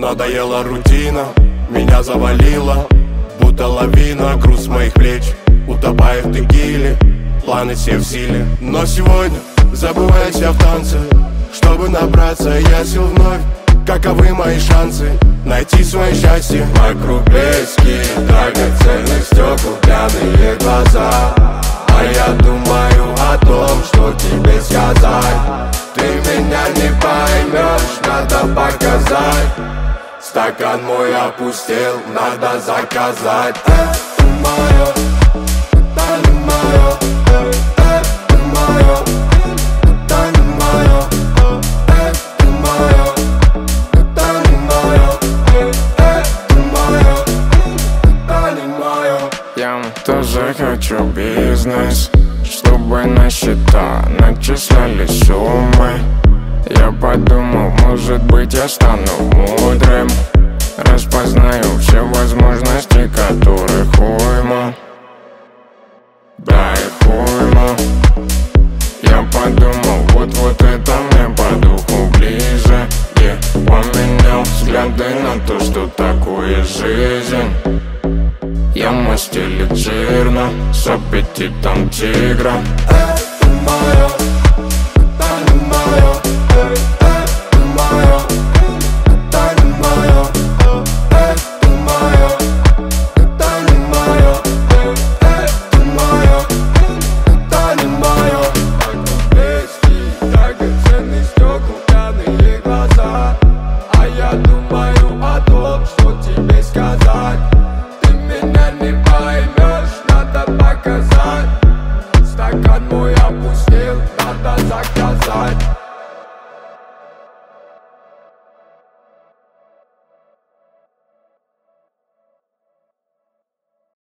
Надоела рутина, меня завалила, будто лавина, груз моих плеч утопает в текиле, планы все в силе. Но сегодня забываюсь я в танце, чтобы набраться я сил вновь. Каковы мои шансы найти свое счастье? Вокруг блески драгоценных стекол, пьяные глаза, а я думаю о том, что тебе сказать. Ты меня не поймешь, надо показать. Стакан мой опустел, надо заказать. Это мое, это не мое, это мое, это не мое, это мое, это не мое, это мое, это не мое. Я тоже хочу бизнес, чтобы на счета начисляли суммы. Я подумал, может быть я стану мудрым, распознаю все возможности, которых уйма. Да и уйма. Я подумал, вот это мне по духу ближе. Я поменял взгляды на то, что такое жизнь. Я мастилит жирно, с аппетитом тигра. Это мое, это не мое, это мое, это не мое, это мое, это не мое, это мое, это не мое. Вокруг блески драгоценных стекол, пьяные глаза, а я думаю о том, что тебе сказать. Ты меня не поймешь, надо показать. Стакан мой опустел, надо заказать.